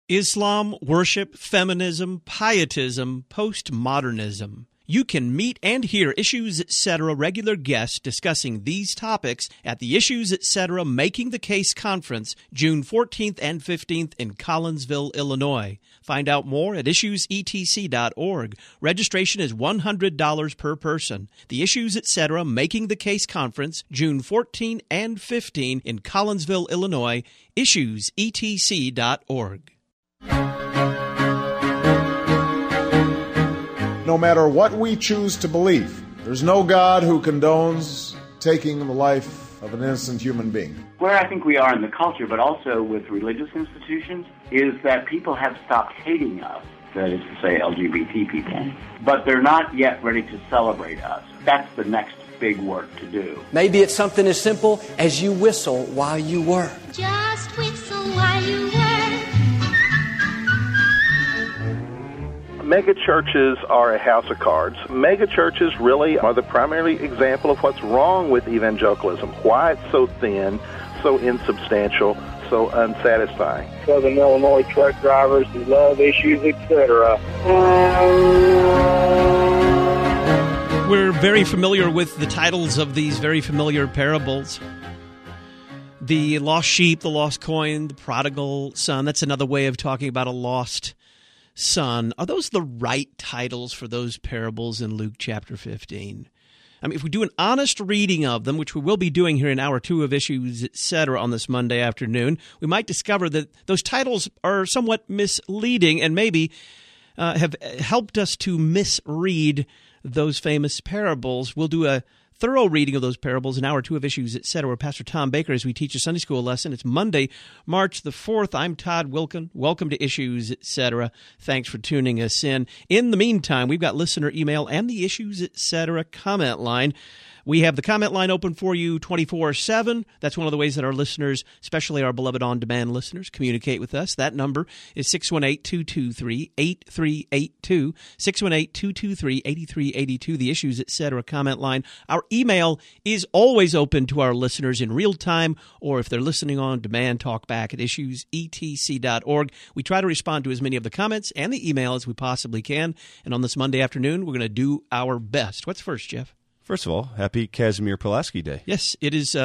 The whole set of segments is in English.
Islam, worship, feminism, pietism, postmodernism. You can meet and hear Issues Etc. regular guests discussing these topics at the Issues Etc. Making the Case Conference, June 14th and 15th in Collinsville, Illinois. Find out more at issuesetc.org. Registration is $100 per person. The Issues Etc. Making the Case Conference, June 14 and 15 in Collinsville, Illinois. issuesetc.org. No matter what we choose to believe, there's no God who condones taking the life of an innocent human being. Where I think we are in the culture, but also with religious institutions, is that people have stopped hating us, that is to say LGBT people, but they're not yet ready to celebrate us. That's the next big work to do. Maybe it's something as simple as you whistle while you work. Just whistle while you work. Mega churches are a house of cards. Mega churches really are the primary example of what's wrong with evangelicalism, why it's so thin, so insubstantial, so unsatisfying. Southern Illinois truck drivers who love Issues, etc. We're very familiar with the titles of these very familiar parables. The lost sheep, the lost coin, the prodigal son. That's another way of talking about a lost son. Are those the right titles for those parables in Luke chapter 15? I mean, if we do an honest reading of them, which we will be doing here in hour 2 of Issues, Etc. on this Monday afternoon, we might discover that those titles are somewhat misleading and maybe have helped us to misread those famous parables. We'll do a thorough reading of those parables in hour 2 of Issues, Etc. with Pastor Tom Baker as we teach a Sunday school lesson. It's Monday, March the 4th. I'm Todd Wilkin. Welcome to Issues, Etc. Thanks for tuning us in. In the meantime, we've got listener email and the Issues, Etc. comment line. We have the comment line open for you 24/7. That's one of the ways that our listeners, especially our beloved on-demand listeners, communicate with us. That number is 618-223-8382, 618-223-8382, the Issues, Etc. comment line. Our email is always open to our listeners in real time, or if they're listening on demand, talk back at issuesetc.org. We try to respond to as many of the comments and the email as we possibly can, and on this Monday afternoon, we're going to do our best. What's first, Jeff? First of all, happy Casimir Pulaski Day. Yes, it is.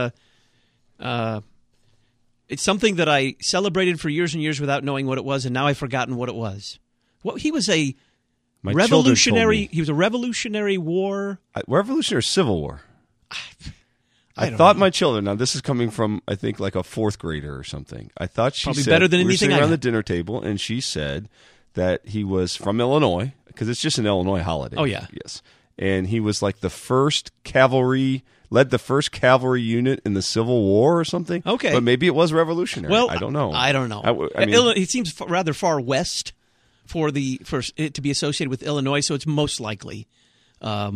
It's something that I celebrated for years and years without knowing what it was, and now I've forgotten what it was. Well, he was a revolutionary. He was a Revolutionary War. Revolutionary Civil War. I thought my children. Now, this is coming from I think like a 4th grader or something. I thought she probably said, better than we were anything sitting I around had. the dinner table, and she said that he was from Illinois because it's just an Illinois holiday. Oh yeah, yes. And he was like led the first cavalry unit in the Civil War or something. Okay. But maybe it was revolutionary. Well, I don't know. I don't know. I mean, he seems rather far west for it to be associated with Illinois, so it's most likely a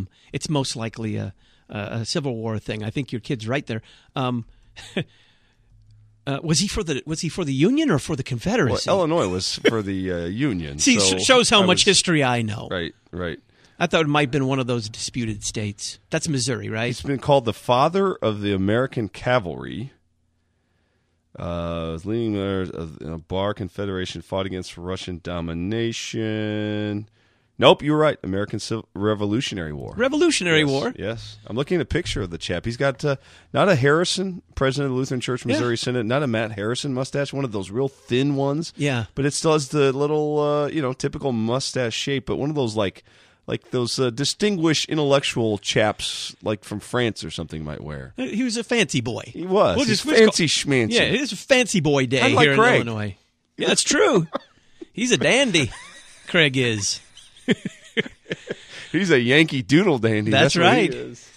Civil War thing. I think your kid's right there. Was he for the Union or for the Confederacy? Well, Illinois was for the Union. See, so shows how much history I know. Right. I thought it might have been one of those disputed states. That's Missouri, right? He's been called the father of the American cavalry. Was leading members of the Bar Confederation, fought against Russian domination. Nope, you were right. American Revolutionary War. Revolutionary War? Yes. I'm looking at a picture of the chap. He's got not a Harrison, president of the Lutheran Church, Missouri Synod, not a Matt Harrison mustache, one of those real thin ones. Yeah. But it still has the little, typical mustache shape, but one of those like those distinguished intellectual chaps like from France or something might wear. He was a fancy boy. He was. He's fancy schmancy. Yeah, it is a fancy boy day here in Illinois. Yeah, that's true. He's a dandy. Craig is. He's a Yankee Doodle dandy. That's right. What he is.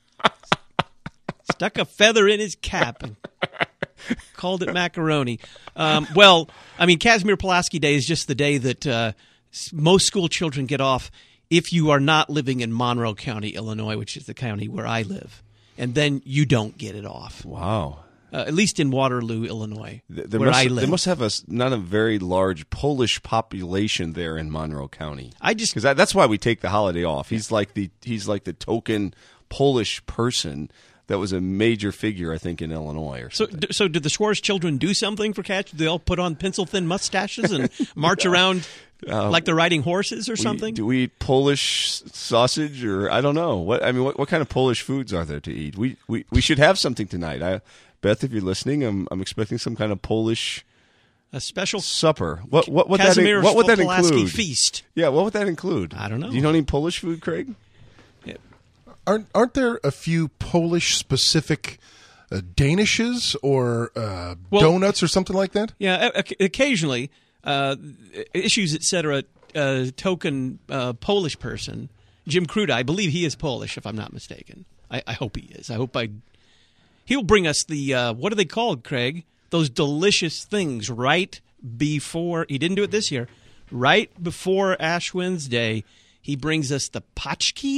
Stuck a feather in his cap and called it macaroni. Well, I mean, Casimir Pulaski Day is just the day that most school children get off if you are not living in Monroe County, Illinois, which is the county where I live. And then you don't get it off. Wow. At least in Waterloo, Illinois, where I live. They must have not a very large Polish population there in Monroe County. Because that's why we take the holiday off. He's like the token Polish person that was a major figure, I think, in Illinois or something. So did the Schwartz children do something for catch? Did they all put on pencil-thin mustaches and march around like they're riding horses or something? Do we eat Polish sausage, or I don't know? What kind of Polish foods are there to eat? We should have something tonight. Beth, if you're listening, I'm expecting some kind of Polish... A special supper. What would Kazimierz that include? Feast. Yeah, what would that include? I don't know. Do you know any Polish food, Craig? Yeah. Aren't there a few Polish specific danishes or donuts or something like that? Yeah, occasionally issues, etc. Token Polish person, Jim Kruta. I believe he is Polish, if I'm not mistaken. I hope he is. He'll bring us the what are they called, Craig? Those delicious things right before, he didn't do it this year, right before Ash Wednesday, he brings us the patchki.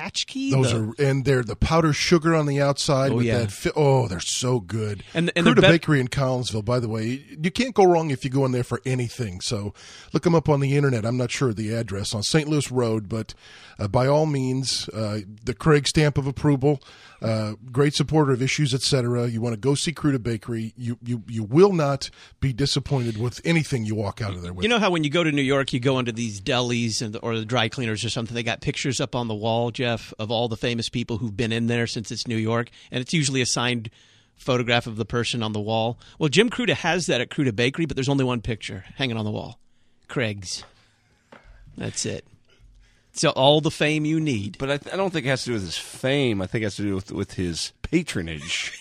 And they're the powdered sugar on the outside. They're so good. And Kruta Bakery in Collinsville, by the way, you can't go wrong if you go in there for anything. So look them up on the internet. I'm not sure of the address on St. Louis Road, but by all means, the Craig stamp of approval. Great supporter of issues, etc. You want to go see Kruta Bakery. You will not be disappointed with anything you walk out of there with. You know how when you go to New York, you go into these delis or the dry cleaners or something, they got pictures up on the wall, Jeff, of all the famous people who've been in there since it's New York, and it's usually a signed photograph of the person on the wall. Well, Jim Kruta has that at Kruta Bakery, but there's only one picture hanging on the wall. Craig's. That's it. So all the fame you need. But I don't think it has to do with his fame. I think it has to do with his patronage.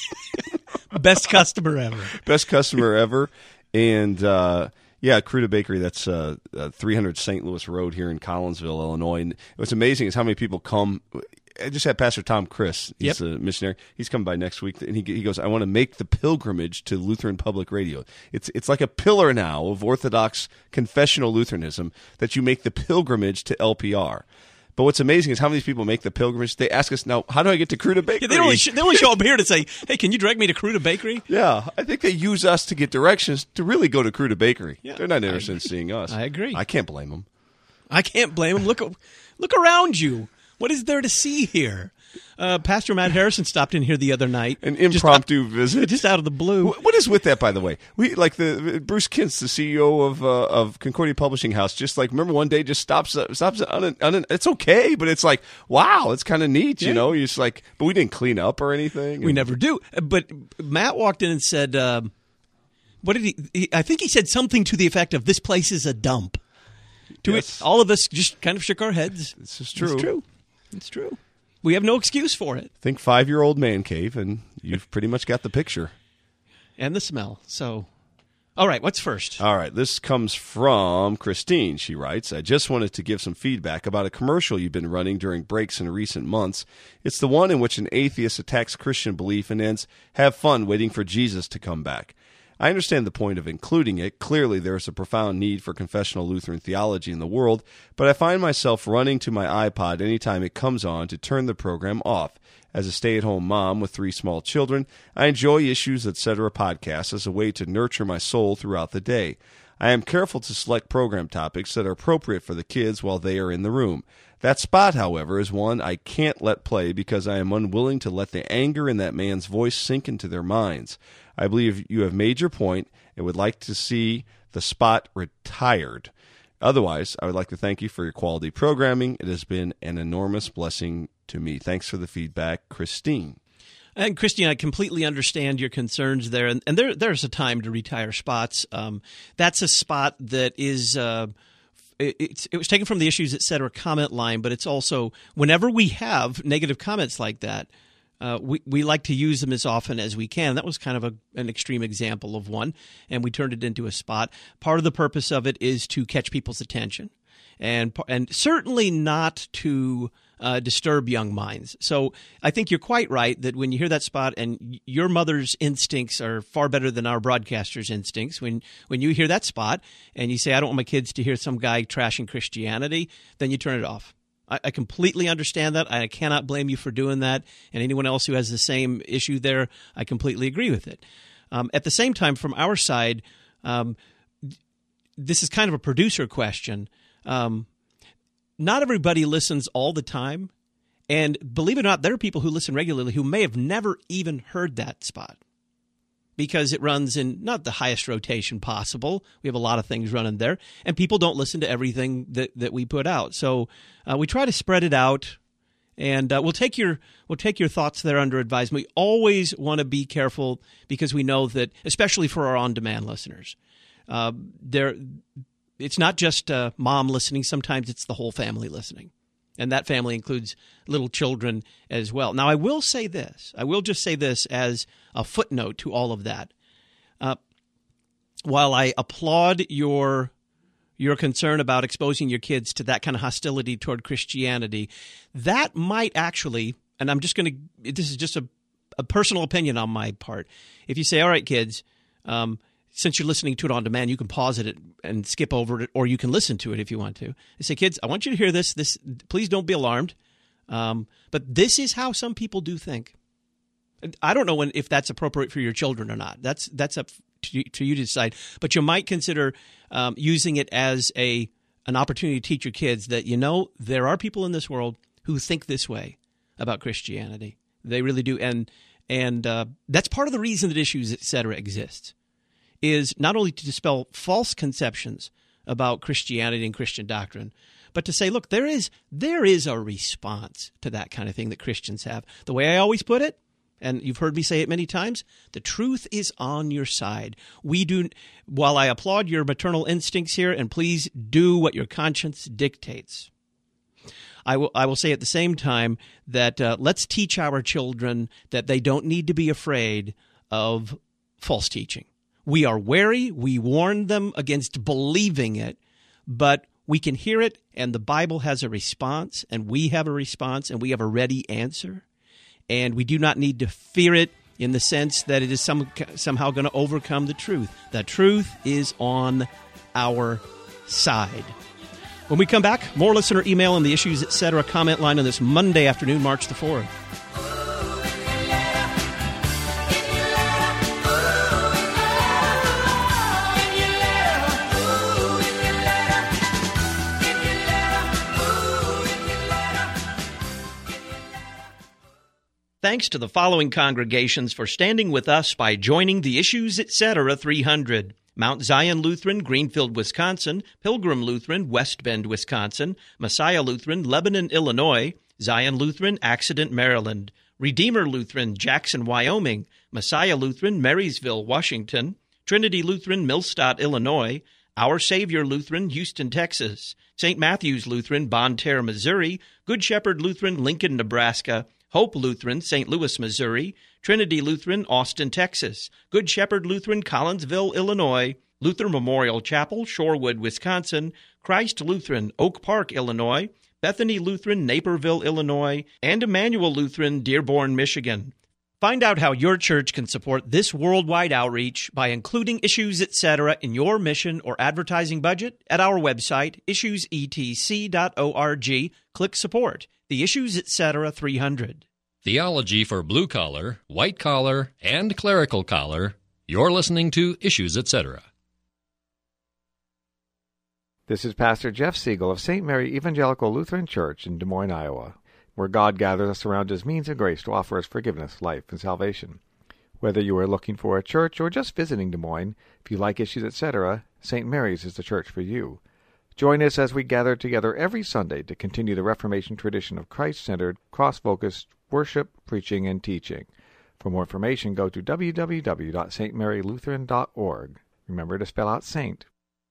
Best customer ever. Best customer ever. And, Kruta Bakery, that's 300 St. Louis Road here in Collinsville, Illinois. And what's amazing is how many people come. I just had Pastor Tom Chris. He's a missionary. He's coming by next week, and he goes, I want to make the pilgrimage to Lutheran Public Radio. It's like a pillar now of Orthodox confessional Lutheranism that you make the pilgrimage to LPR. But what's amazing is how many people make the pilgrimage. They ask us, now, how do I get to Kruta Bakery? Yeah, they only show up here to say, hey, can you direct me to Kruta Bakery? Yeah, I think they use us to get directions to really go to Kruta Bakery. Yeah, they're not interested in seeing us. I agree. I can't blame them. Look around you. What is there to see here? Pastor Matt Harrison stopped in here the other night. An impromptu visit. Just out of the blue. What is with that, by the way? We like the Bruce Kintz, the CEO of Concordia Publishing House, just like, remember one day just stops it's okay, but it's like, wow, it's kind of neat, you know? You're just like, but we didn't clean up or anything. We never do. But Matt walked in and said, what did he I think he said something to the effect of, this place is a dump. To it, all of us just kind of shook our heads. This is true. It's true. We have no excuse for it. Think 5-year-old man cave, and you've pretty much got the picture. And the smell. So, all right, what's first? All right, this comes from Christine. She writes, I just wanted to give some feedback about a commercial you've been running during breaks in recent months. It's the one in which an atheist attacks Christian belief and ends, have fun waiting for Jesus to come back. I understand the point of including it. Clearly, there is a profound need for confessional Lutheran theology in the world, but I find myself running to my iPod anytime it comes on to turn the program off. As a stay-at-home mom with 3 small children, I enjoy Issues, Etc. podcasts as a way to nurture my soul throughout the day. I am careful to select program topics that are appropriate for the kids while they are in the room. That spot, however, is one I can't let play because I am unwilling to let the anger in that man's voice sink into their minds. I believe you have made your point and would like to see the spot retired. Otherwise, I would like to thank you for your quality programming. It has been an enormous blessing to me. Thanks for the feedback, Christine. And Christine, I completely understand your concerns there. And there's a time to retire spots. That's a spot that is it was taken from the Issues, Etc. comment line, but it's also whenever we have negative comments like that, we like to use them as often as we can. That was kind of an extreme example of one, and we turned it into a spot. Part of the purpose of it is to catch people's attention, and certainly not to disturb young minds. So I think you're quite right that when you hear that spot, and your mother's instincts are far better than our broadcaster's instincts, when you hear that spot and you say, I don't want my kids to hear some guy trashing Christianity, then you turn it off. I completely understand that. I cannot blame you for doing that. And anyone else who has the same issue there, I completely agree with it. At the same time, from our side, this is kind of a producer question. Not everybody listens all the time, And believe it or not, there are people who listen regularly who may have never even heard that spot because it runs in not the highest rotation possible. We have a lot of things running there, and people don't listen to everything that we put out. So we try to spread it out, and we'll take your thoughts there under advisement. We always want to be careful because we know that, especially for our on-demand listeners, it's not just mom listening. Sometimes it's the whole family listening. And that family includes little children as well. Now, I will say this. I will just say this as a footnote to all of that. While I applaud your concern about exposing your kids to that kind of hostility toward Christianity, that might actually, and I'm just going to, this is just a personal opinion on my part. If you say, all right, kids, since you're listening to it on demand, you can pause it and skip over it, or you can listen to it if you want to. I say, kids, I want you to hear this. Please don't be alarmed. But this is how some people do think. I don't know if that's appropriate for your children or not. That's up to you to decide. But you might consider using it as an opportunity to teach your kids that, there are people in this world who think this way about Christianity. They really do. And that's part of the reason that Issues, Etc. exists. Is not only to dispel false conceptions about Christianity and Christian doctrine, but to say, look, there is a response to that kind of thing that Christians have. The way I always put it, and you've heard me say it many times, the truth is on your side. While I applaud your maternal instincts here, and please do what your conscience dictates, I will say at the same time that let's teach our children that they don't need to be afraid of false teaching. We are wary. We warn them against believing it, but we can hear it, and the Bible has a response, and we have a response, and we have a ready answer. And we do not need to fear it in the sense that it is somehow going to overcome the truth. The truth is on our side. When we come back, more listener email and the Issues, Etc. comment line on this Monday afternoon, March the 4th. Thanks to the following congregations for standing with us by joining the Issues, Etc. 300. Mount Zion Lutheran, Greenfield, Wisconsin; Pilgrim Lutheran, West Bend, Wisconsin; Messiah Lutheran, Lebanon, Illinois; Zion Lutheran, Accident, Maryland; Redeemer Lutheran, Jackson, Wyoming; Messiah Lutheran, Marysville, Washington; Trinity Lutheran, Millstadt, Illinois; Our Savior Lutheran, Houston, Texas; St. Matthew's Lutheran, Bonne Terre, Missouri; Good Shepherd Lutheran, Lincoln, Nebraska; Hope Lutheran, St. Louis, Missouri; Trinity Lutheran, Austin, Texas; Good Shepherd Lutheran, Collinsville, Illinois; Luther Memorial Chapel, Shorewood, Wisconsin; Christ Lutheran, Oak Park, Illinois; Bethany Lutheran, Naperville, Illinois; and Emmanuel Lutheran, Dearborn, Michigan. Find out how your church can support this worldwide outreach by including Issues, Etc. in your mission or advertising budget at our website, issuesetc.org. Click Support. The Issues, Etc. 300. Theology for blue collar, white collar, and clerical collar. You're listening to Issues, Etc. This is Pastor Jeff Siegel of St. Mary Evangelical Lutheran Church in Des Moines, Iowa, where God gathers us around His means of grace to offer us forgiveness, life, and salvation. Whether you are looking for a church or just visiting Des Moines, if you like Issues, Etc., St. Mary's is the church for you. Join us as we gather together every Sunday to continue the Reformation tradition of Christ-centered, cross-focused worship, preaching, and teaching. For more information, go to www.stmarylutheran.org. Remember to spell out saint.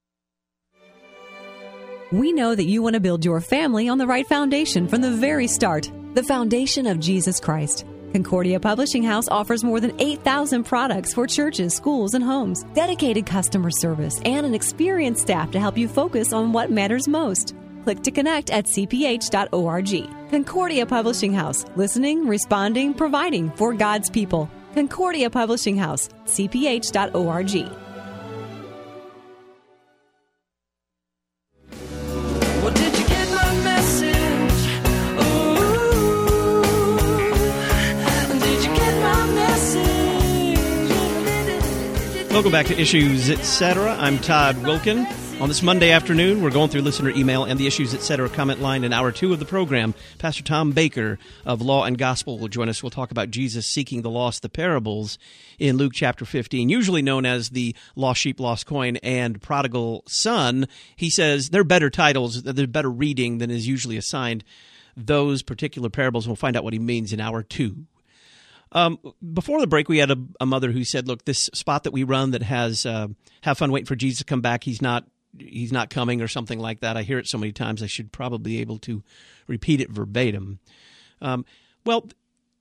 We know that you want to build your family on the right foundation from the very start, the foundation of Jesus Christ. Concordia Publishing House offers more than 8,000 products for churches, schools, and homes, dedicated customer service, and an experienced staff to help you focus on what matters most. Click to connect at cph.org. Concordia Publishing House, listening, responding, providing for God's people. Concordia Publishing House, cph.org. Welcome back to Issues, Etc. I'm Todd Wilkin. On this Monday afternoon, we're going through listener email and the Issues Etc. comment line in Hour 2 of the program. Pastor Tom Baker of Law and Gospel will join us. We'll talk about Jesus seeking the lost, the parables in Luke chapter 15, usually known as the Lost Sheep, Lost Coin, and Prodigal Son. He says they're better titles, they're better reading than is usually assigned those particular parables. We'll find out what he means in Hour 2. Before the break, we had a mother who said, look, this spot that we run that has Have Fun Waiting for Jesus to Come Back, he's not coming or something like that. I hear it so many times I should probably be able to repeat it verbatim. Well,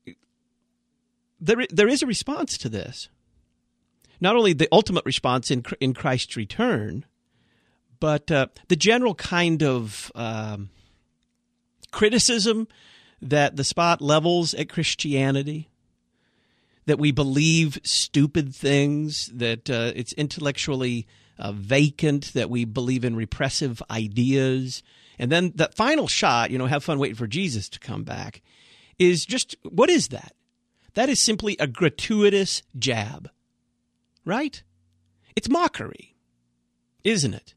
there is a response to this. Not only the ultimate response in Christ's return, but the general kind of criticism that the spot levels at Christianity, that we believe stupid things, that it's intellectually vacant, that we believe in repressive ideas. And then that final shot, have fun waiting for Jesus to come back, is just, what is that? That is simply a gratuitous jab, right? It's mockery, isn't it?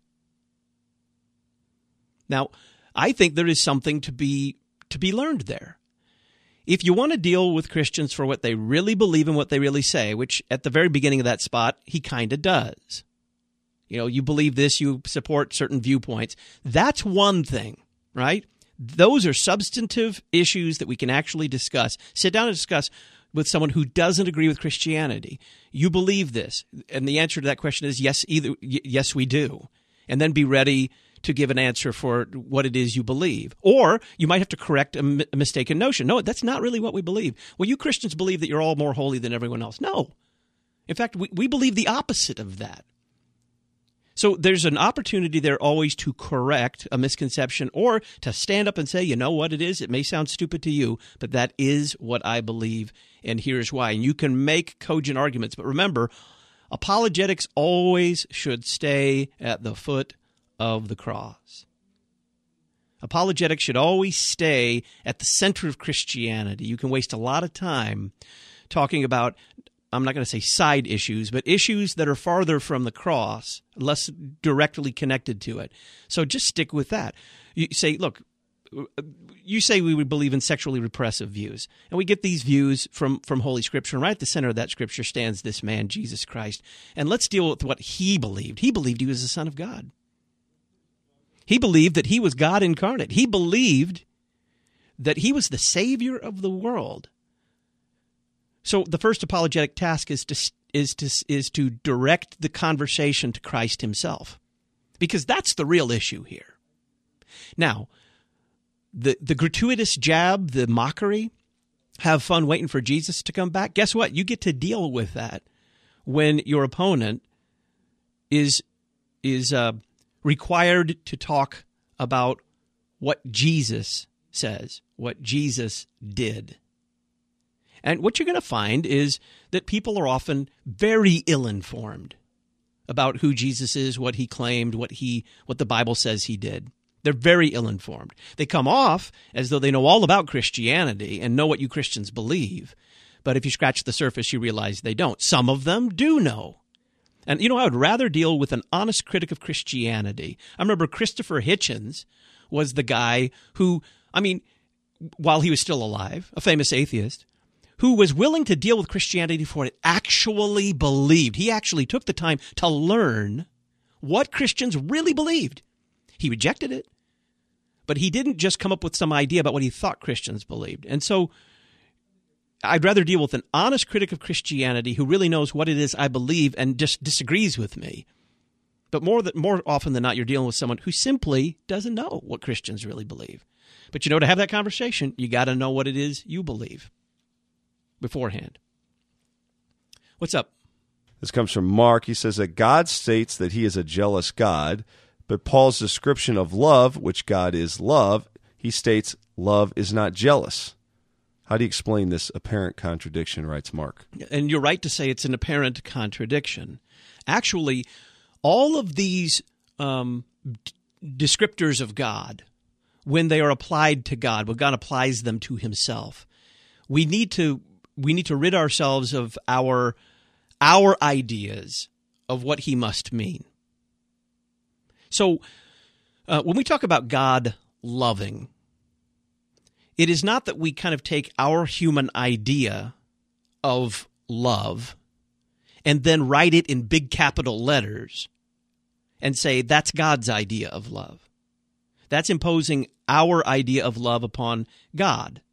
Now, I think there is something to be learned there. If you want to deal with Christians for what they really believe and what they really say, which at the very beginning of that spot, he kind of does. You believe this, you support certain viewpoints. That's one thing, right? Those are substantive issues that we can actually discuss. Sit down and discuss with someone who doesn't agree with Christianity. You believe this, and the answer to that question is yes, yes, we do. And then be ready to give an answer for what it is you believe. Or you might have to correct a mistaken notion. No, that's not really what we believe. Well, you Christians believe that you're all more holy than everyone else. No. In fact, we believe the opposite of that. So there's an opportunity there always to correct a misconception or to stand up and say, you know what it is? It may sound stupid to you, but that is what I believe, and here's why. And you can make cogent arguments. But remember, apologetics always should stay at the foot of the cross. Apologetics should always stay at the center of Christianity. You can waste a lot of time talking about, I'm not going to say side issues, but issues that are farther from the cross, less directly connected to it. So just stick with that. You say, look, you say we would believe in sexually repressive views, and we get these views from Holy Scripture, and right at the center of that Scripture stands this man, Jesus Christ. And let's deal with what he believed. He believed he was the Son of God. He believed that he was God incarnate. He believed that he was the Savior of the world. So the first apologetic task is to direct the conversation to Christ himself, because that's the real issue here. Now, the gratuitous jab, the mockery, have fun waiting for Jesus to come back. Guess what? You get to deal with that when your opponent is required to talk about what Jesus says, what Jesus did. And what you're going to find is that people are often very ill-informed about who Jesus is, what he claimed, what the Bible says he did. They're very ill-informed. They come off as though they know all about Christianity and know what you Christians believe. But if you scratch the surface, you realize they don't. Some of them do know. And, I would rather deal with an honest critic of Christianity. I remember Christopher Hitchens was the guy who, while he was still alive, a famous atheist, who was willing to deal with Christianity for what it actually believed. He actually took the time to learn what Christians really believed. He rejected it, but he didn't just come up with some idea about what he thought Christians believed. And so I'd rather deal with an honest critic of Christianity who really knows what it is I believe and just disagrees with me. But more often than not, you're dealing with someone who simply doesn't know what Christians really believe. But to have that conversation, you got to know what it is you believe beforehand. What's up? This comes from Mark. He says that God states that he is a jealous God, but Paul's description of love, which God is love, he states love is not jealous. How do you explain this apparent contradiction, writes Mark? And you're right to say it's an apparent contradiction. Actually, all of these descriptors of God, when they are applied to God, when God applies them to himself, we need to rid ourselves of our ideas of what he must mean. So when we talk about God loving, it is not that we kind of take our human idea of love and then write it in big capital letters and say that's God's idea of love. That's imposing our idea of love upon God.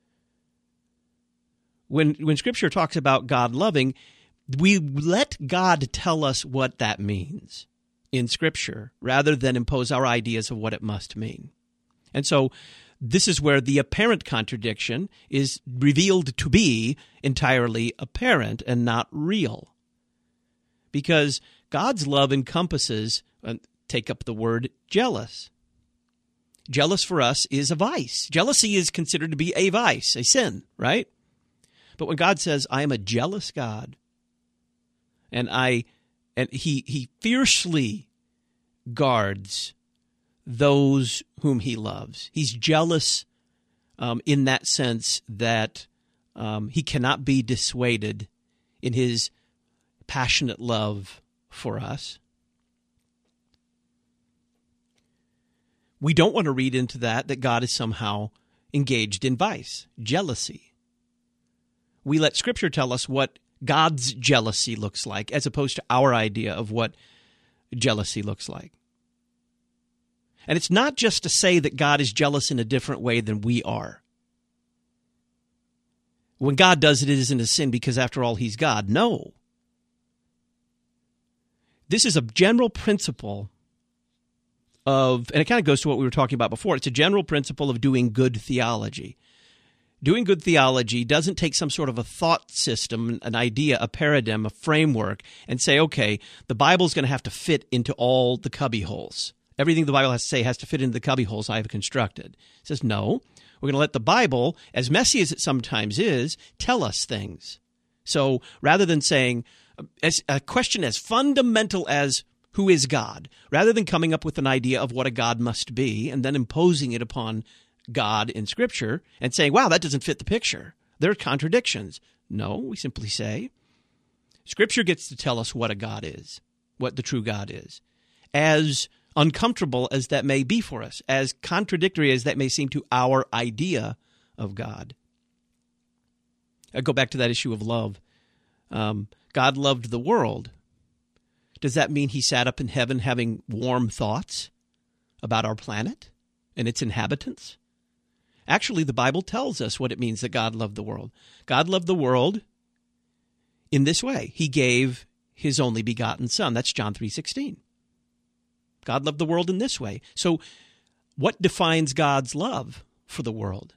When Scripture talks about God loving, we let God tell us what that means in Scripture rather than impose our ideas of what it must mean. And so this is where the apparent contradiction is revealed to be entirely apparent and not real. Because God's love encompasses, take up the word jealous. Jealous for us is a vice. Jealousy is considered to be a vice, a sin, right? But when God says, I am a jealous God, and he fiercely guards those whom he loves. He's jealous in that sense that he cannot be dissuaded in his passionate love for us. We don't want to read into that God is somehow engaged in vice, jealousy. We let Scripture tell us what God's jealousy looks like as opposed to our idea of what jealousy looks like. And it's not just to say that God is jealous in a different way than we are. When God does it, it isn't a sin because, after all, he's God. No. This is a general principle of, and it kind of goes to what we were talking about before, it's a general principle of doing good theology. Doing good theology doesn't take some sort of a thought system, an idea, a paradigm, a framework, and say, okay, the Bible's going to have to fit into all the cubby holes. Everything the Bible has to say has to fit into the cubby holes I have constructed. It says, no, we're going to let the Bible, as messy as it sometimes is, tell us things. So rather than saying a question as fundamental as who is God, rather than coming up with an idea of what a God must be and then imposing it upon God in Scripture and saying, wow, that doesn't fit the picture. There are contradictions. No, we simply say, Scripture gets to tell us what a God is, what the true God is. As uncomfortable as that may be for us, as contradictory as that may seem to our idea of God. I go back to that issue of love. God loved the world. Does that mean he sat up in heaven having warm thoughts about our planet and its inhabitants? Actually, the Bible tells us what it means that God loved the world. God loved the world in this way. He gave his only begotten Son. That's John 3:16. God loved the world in this way. So what defines God's love for the world?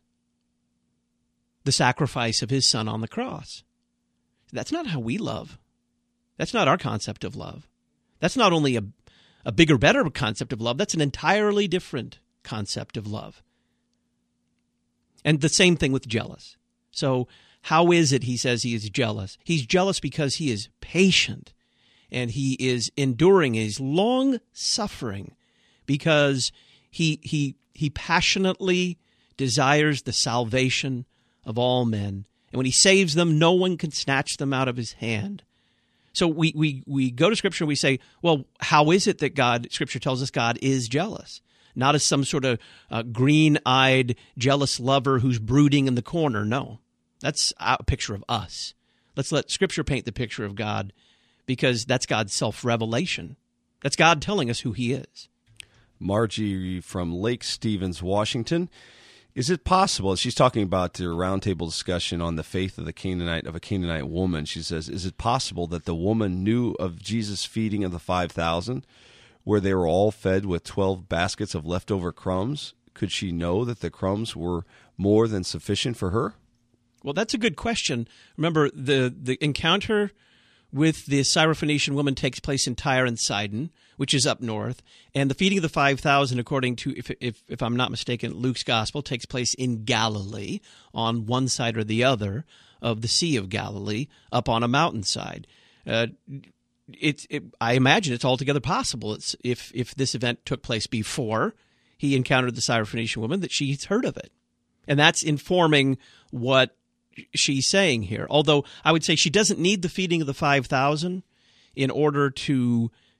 The sacrifice of his Son on the cross. That's not how we love. That's not our concept of love. That's not only a bigger, better concept of love, that's an entirely different concept of love. And the same thing with jealous. So how is it he says he is jealous? He's jealous because he is patient and he is enduring, he's long-suffering because he passionately desires the salvation of all men. And when he saves them, no one can snatch them out of his hand. So we go to Scripture and we say, well, how is it that Scripture tells us God is jealous? Not as some sort of green-eyed, jealous lover who's brooding in the corner. No, that's a picture of us. Let's let Scripture paint the picture of God because that's God's self-revelation. That's God telling us who he is. Margie from Lake Stevens, Washington. Is it possible, she's talking about the roundtable discussion on the faith of a Canaanite woman. She says, is it possible that the woman knew of Jesus' feeding of the 5,000, where they were all fed with 12 baskets of leftover crumbs? Could she know that the crumbs were more than sufficient for her? Well, that's a good question. Remember, the encounter with the Syrophoenician woman takes place in Tyre and Sidon, which is up north, and the feeding of the 5,000, according to, if I'm not mistaken, Luke's Gospel, takes place in Galilee, on one side or the other of the Sea of Galilee, up on a mountainside. I imagine it's altogether possible. If this event took place before he encountered the Syrophoenician woman, that she's heard of it. And that's informing what she's saying here. Although I would say she doesn't need the feeding of the 5,000 in order to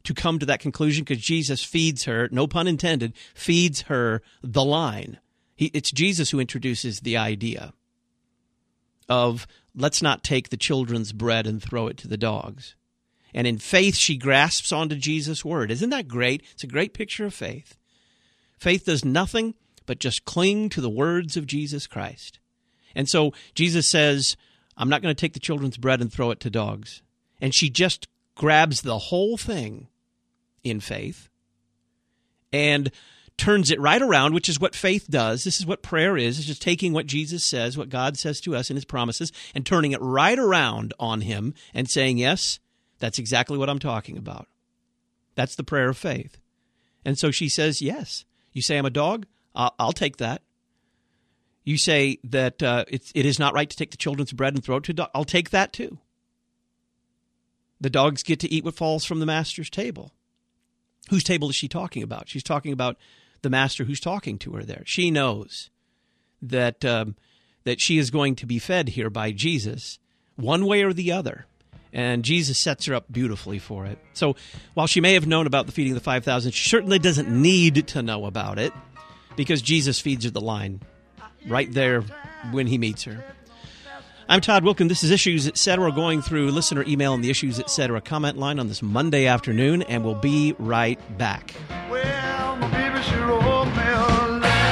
to come to that conclusion because Jesus feeds her, no pun intended, feeds her the line. It's Jesus who introduces the idea of let's not take the children's bread and throw it to the dogs. And in faith, she grasps onto Jesus' word. Isn't that great? It's a great picture of faith. Faith does nothing but just cling to the words of Jesus Christ. And so Jesus says, I'm not going to take the children's bread and throw it to dogs. And she just grabs the whole thing in faith and turns it right around, which is what faith does. This is what prayer is. It's just taking what Jesus says, what God says to us in his promises, and turning it right around on him and saying, yes, that's exactly what I'm talking about. That's the prayer of faith. And so she says, yes. You say I'm a dog? I'll take that. You say that it is not right to take the children's bread and throw it to a dog? I'll take that too. The dogs get to eat what falls from the master's table. Whose table is she talking about? She's talking about the master who's talking to her there. She knows that that she is going to be fed here by Jesus one way or the other. And Jesus sets her up beautifully for it. So while she may have known about the feeding of the 5,000, she certainly doesn't need to know about it because Jesus feeds her the line right there when he meets her. I'm Todd Wilken. This is Issues Etc. going through listener email and the Issues Etc. comment line on this Monday afternoon, and we'll be right back. Well, my baby, she wrote me a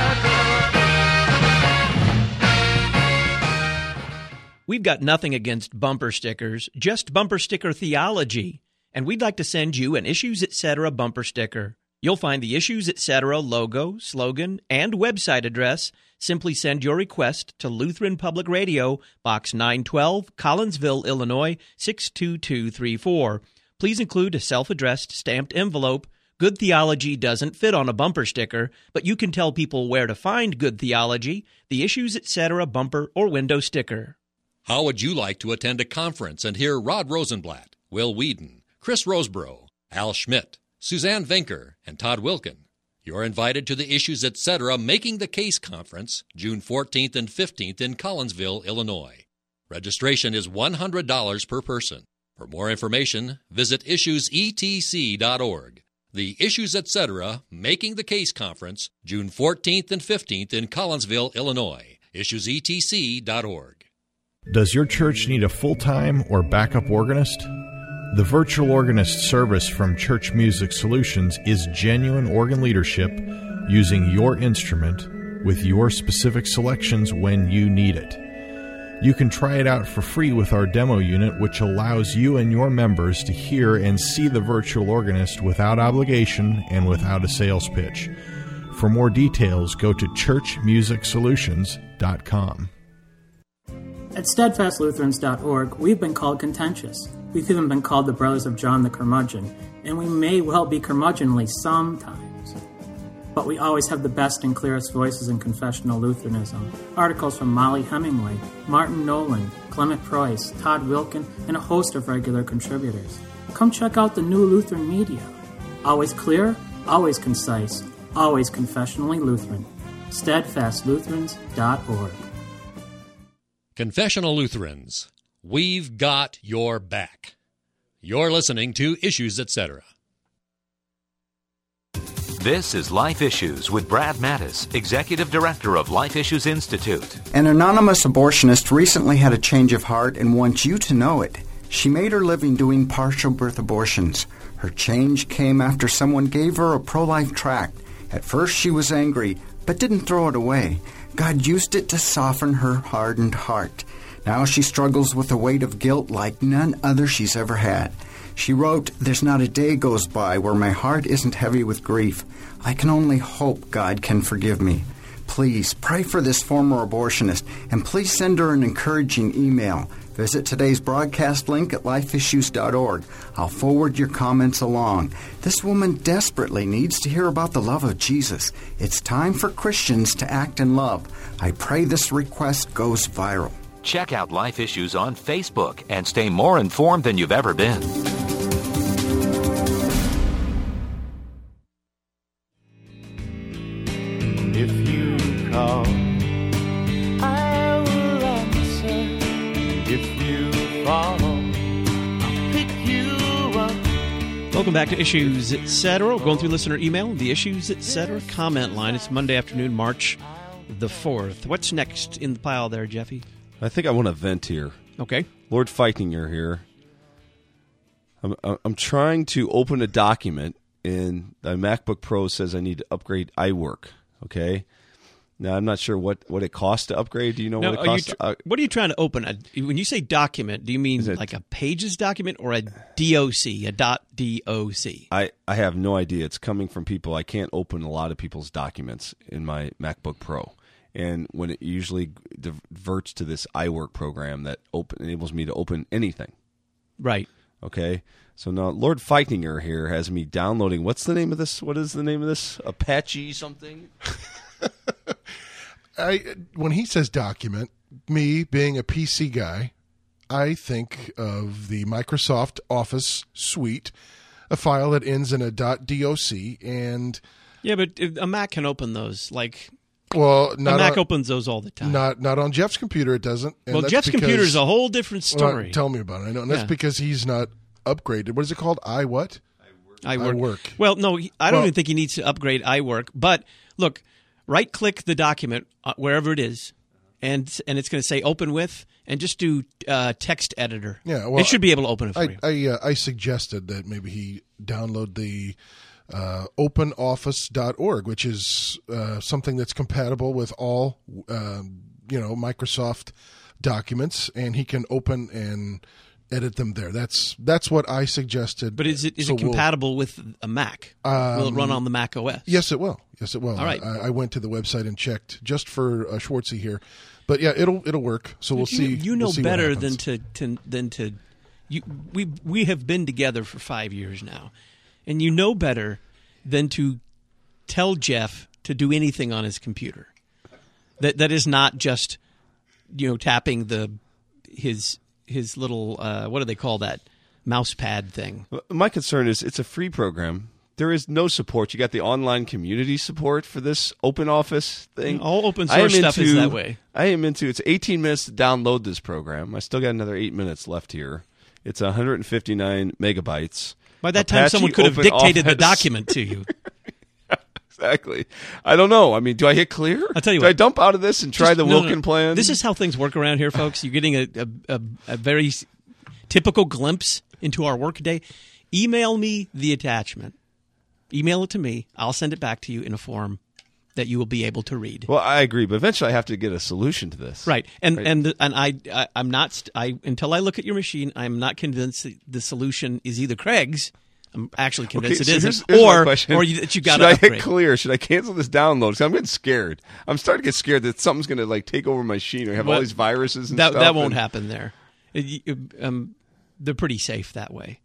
We've got nothing against bumper stickers, just bumper sticker theology, and we'd like to send you an Issues Etc. bumper sticker. You'll find the Issues Etc. logo, slogan, and website address. Simply send your request to Lutheran Public Radio, Box 912, Collinsville, Illinois, 62234. Please include a self-addressed stamped envelope. Good theology doesn't fit on a bumper sticker, but you can tell people where to find good theology, the Issues Etc. bumper or window sticker. How would you like to attend a conference and hear Rod Rosenblatt, Will Whedon, Chris Rosebrough, Al Schmidt, Suzanne Venker, and Todd Wilken? You're invited to the Issues Etc. Making the Case Conference, June 14th and 15th in Collinsville, Illinois. Registration is $100 per person. For more information, visit issuesetc.org. The Issues Etc. Making the Case Conference, June 14th and 15th in Collinsville, Illinois. issuesetc.org. Does your church need a full-time or backup organist? The virtual organist service from Church Music Solutions is genuine organ leadership using your instrument with your specific selections when you need it. You can try it out for free with our demo unit, which allows you and your members to hear and see the virtual organist without obligation and without a sales pitch. For more details, go to churchmusicsolutions.com. At steadfastlutherans.org, we've been called contentious. We've even been called the Brothers of John the Curmudgeon, and we may well be curmudgeonly sometimes. But we always have the best and clearest voices in confessional Lutheranism. Articles from Molly Hemingway, Martin Nolan, Clement Preuss, Todd Wilken, and a host of regular contributors. Come check out the new Lutheran media. Always clear, always concise, always confessionally Lutheran. steadfastlutherans.org. Confessional Lutherans, we've got your back. You're listening to Issues Etc. This is Life Issues with Brad Mattis, Executive Director of Life Issues Institute. An anonymous abortionist recently had a change of heart and wants you to know it. She made her living doing partial birth abortions. Her change came after someone gave her a pro-life tract. At first she was angry, but didn't throw it away. God used it to soften her hardened heart. Now she struggles with the weight of guilt like none other she's ever had. She wrote, "There's not a day goes by where my heart isn't heavy with grief. I can only hope God can forgive me." Please pray for this former abortionist, and please send her an encouraging email. Visit today's broadcast link at lifeissues.org. I'll forward your comments along. This woman desperately needs to hear about the love of Jesus. It's time for Christians to act in love. I pray this request goes viral. Check out Life Issues on Facebook and stay more informed than you've ever been. If you call, I will answer. If you follow, I'll pick you up. Welcome back to Issues Etc. We're going through listener email, the Issues Etc. comment line. It's Monday afternoon, March the 4th. What's next in the pile there, Jeffy? I think I want to vent here. Okay. Lord Feitinger here. I'm trying to open a document, and the MacBook Pro says I need to upgrade iWork. Okay. Now, I'm not sure what it costs to upgrade. Do you know what it costs? What are you trying to open? When you say document, do you mean like a Pages document or a DOC, a .doc? I have no idea. It's coming from people. I can't open a lot of people's documents in my MacBook Pro. And when it usually diverts to this iWork program that enables me to open anything. Right. Okay. So now Lord Feitinger here has me downloading. What's the name of this? What is the name of this? Apache something? When he says document, me being a PC guy, I think of the Microsoft Office suite, a file that ends in a .doc, and yeah, but a Mac can open those. Well, a Mac opens those all the time. Not on Jeff's computer. It doesn't. And well, Jeff's computer is a whole different story. Well, tell me about it. I know, and that's because he's not upgraded. What is it called? iWork. Well, no, I don't even think he needs to upgrade iWork. But look. Right-click the document wherever it is, and it's going to say "Open with," and just do text editor. Yeah, well, it should be able to open it for you. I suggested that maybe he download the OpenOffice.org, which is something that's compatible with all Microsoft documents, and he can open and edit them there. That's what I suggested. But is it compatible with a Mac? Will it run on the Mac OS? Yes, it will. All right. I went to the website and checked just for Schwartzy here, but yeah, it'll work. So we'll see. You know better than to. We have been together for 5 years now, and you know better than to tell Jeff to do anything on his computer. That is not just tapping his little what do they call that mouse pad thing. My concern is it's a free program. There is no support. You got the online community support for this open office thing. All open source stuff is that way. It's 18 minutes to download this program. I still got another 8 minutes left here. It's 159 megabytes. By that time, someone could have dictated the document to you. Exactly. I don't know. I mean, do I hit clear? I'll tell you what. Do I dump out of this and try the Wilkin plan? This is how things work around here, folks. You're getting a very typical glimpse into our workday. Email me the attachment. Email it to me. I'll send it back to you in a form that you will be able to read. Well, I agree, but eventually I have to get a solution to this. Right. And I'm not until I look at your machine, I'm not convinced that the solution is either Craig's. I'm actually convinced it isn't, or that you got to upgrade. Should I hit clear? Should I cancel this download? Because I'm getting scared. I'm starting to get scared that something's going to take over my machine or have all these viruses and stuff. That won't happen there. They're pretty safe that way.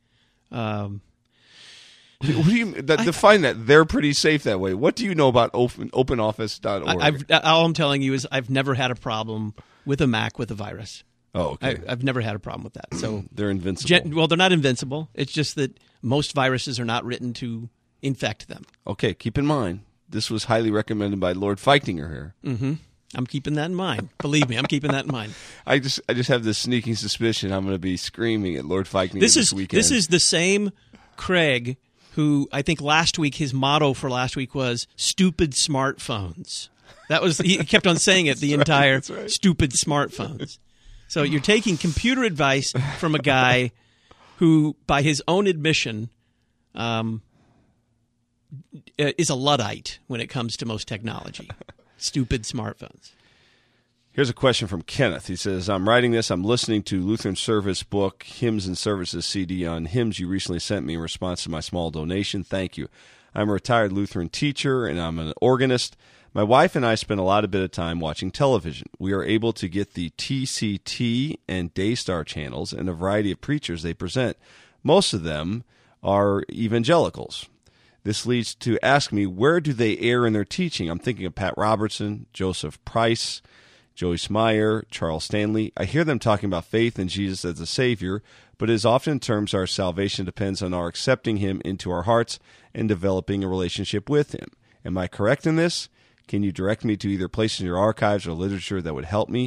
What do you define that? They're pretty safe that way. What do you know about OpenOffice.org? All I'm telling you is I've never had a problem with a Mac with a virus. Oh, okay. I've never had a problem with that. So they're invincible. Well, they're not invincible. It's just that most viruses are not written to infect them. Okay, keep in mind, this was highly recommended by Lord Feitinger here. Mm-hmm. I'm keeping that in mind. Believe me, I'm keeping that in mind. I just have this sneaking suspicion I'm going to be screaming at Lord Feitinger this weekend. This is the same Craig who I think last week, his motto for last week was "stupid smartphones." That was he kept on saying it the entire stupid smartphones. So you're taking computer advice from a guy who, by his own admission, is a Luddite when it comes to most technology. Stupid smartphones. Here's a question from Kenneth. He says, I'm writing this. I'm listening to Lutheran Service book, Hymns and Services CD on hymns you recently sent me in response to my small donation. Thank you. I'm a retired Lutheran teacher, and I'm an organist. My wife and I spend a lot of time watching television. We are able to get the TCT and Daystar channels and a variety of preachers they present. Most of them are evangelicals. This leads to ask me, where do they err in their teaching? I'm thinking of Pat Robertson, Joseph Price, Joyce Meyer, Charles Stanley. I hear them talking about faith in Jesus as a Savior, but as often in terms our salvation depends on our accepting Him into our hearts and developing a relationship with Him. Am I correct in this? Can you direct me to either places in your archives or literature that would help me?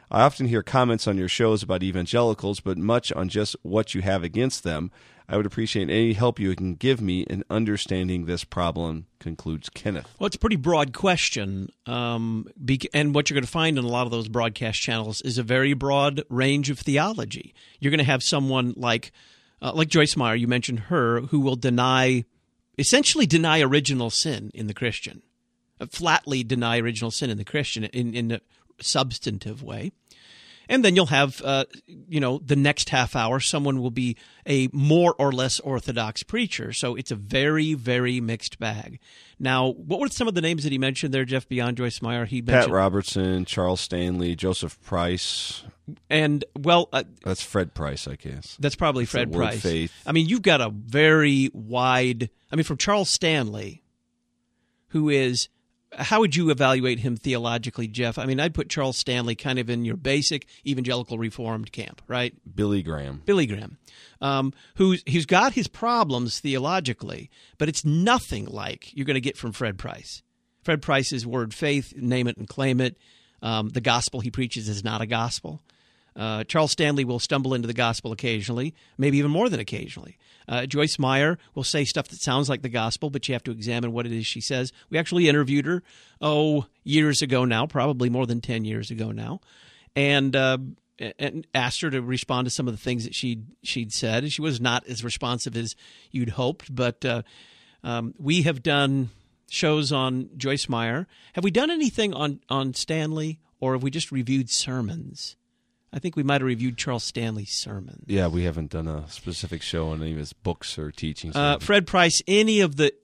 I often hear comments on your shows about evangelicals, but much on just what you have against them. I would appreciate any help you can give me in understanding this problem, concludes Kenneth. Well, it's a pretty broad question, and what you're going to find in a lot of those broadcast channels is a very broad range of theology. You're going to have someone like Joyce Meyer, you mentioned her, who will essentially deny original sin in the Christian, flatly deny original sin in the Christian in a substantive way. And then you'll have, the next half hour, someone will be a more or less orthodox preacher. So it's a very, very mixed bag. Now, what were some of the names that he mentioned there, Jeff, beyond Joyce Meyer? He mentioned Pat Robertson, Charles Stanley, Joseph Price. And, that's Fred Price, I guess. That's probably Fred Price. Faith. I mean, you've got a very wide, from Charles Stanley, who is... How would you evaluate him theologically, Jeff? I mean, I'd put Charles Stanley kind of in your basic evangelical Reformed camp, right? Billy Graham. Who's got his problems theologically, but it's nothing like you're going to get from Fred Price. Fred Price's word faith, name it and claim it. The gospel he preaches is not a gospel. Charles Stanley will stumble into the gospel occasionally, maybe even more than occasionally. Joyce Meyer will say stuff that sounds like the gospel, but you have to examine what it is she says. We actually interviewed her, years ago now, probably more than 10 years ago now, and asked her to respond to some of the things that she'd said. And she was not as responsive as you'd hoped, but we have done shows on Joyce Meyer. Have we done anything on Stanley, or have we just reviewed sermons? I think we might have reviewed Charles Stanley's sermons. Yeah, we haven't done a specific show on any of his books or teachings. Fred Price, any of the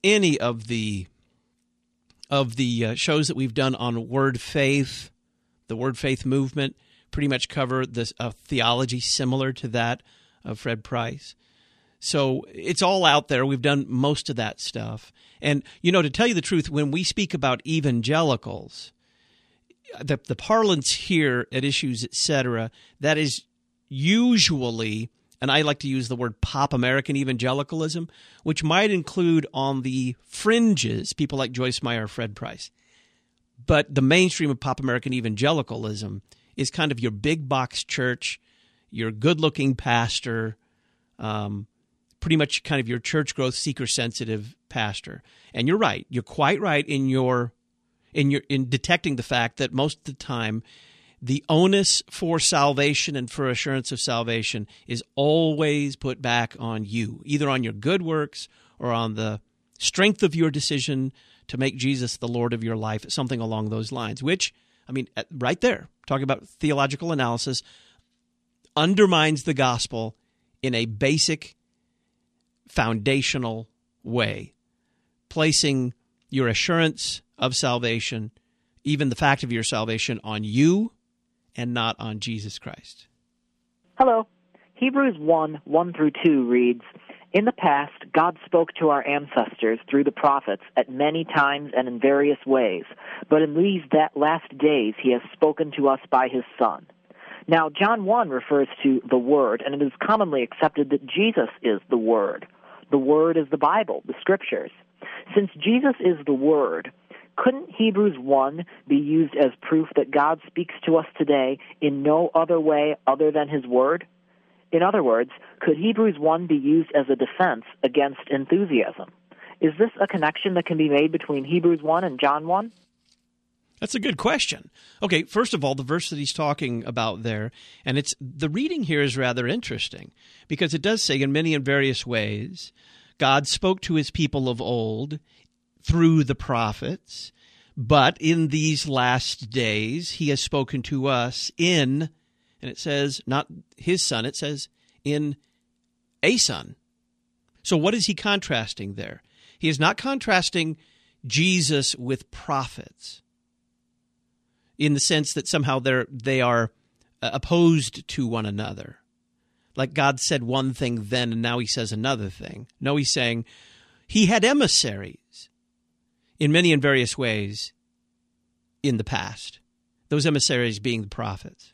shows that we've done on Word Faith, the Word Faith movement, pretty much cover this theology similar to that of Fred Price. So it's all out there. We've done most of that stuff. And, to tell you the truth, when we speak about evangelicals, the parlance here at Issues, etc., that is usually, and I like to use the word pop American evangelicalism, which might include on the fringes people like Joyce Meyer, Fred Price. But the mainstream of pop American evangelicalism is kind of your big box church, your good-looking pastor, pretty much kind of your church growth seeker-sensitive pastor. And you're right. You're quite right in detecting the fact that most of the time the onus for salvation and for assurance of salvation is always put back on you, either on your good works or on the strength of your decision to make Jesus the Lord of your life, something along those lines, which, right there, talking about theological analysis, undermines the gospel in a basic, foundational way, placing your assurance of salvation, even the fact of your salvation, on you and not on Jesus Christ. Hello. Hebrews 1:1-2 reads, "In the past, God spoke to our ancestors through the prophets at many times and in various ways, but in these last days he has spoken to us by his Son." Now, John 1 refers to the Word, and it is commonly accepted that Jesus is the Word. The Word is the Bible, the Scriptures. Since Jesus is the Word, couldn't Hebrews 1 be used as proof that God speaks to us today in no other way other than his Word? In other words, could Hebrews 1 be used as a defense against enthusiasm? Is this a connection that can be made between Hebrews 1 and John 1? That's a good question. Okay, first of all, the verse that he's talking about there, and the reading here is rather interesting because it does say in many and various ways, God spoke to his people of old through the prophets, but in these last days he has spoken to us in, and it says not his Son, it says in a Son. So what is he contrasting there? He is not contrasting Jesus with prophets in the sense that somehow they are opposed to one another. Like God said one thing then and now he says another thing. No, he's saying he had emissaries in many and various ways in the past, those emissaries being the prophets.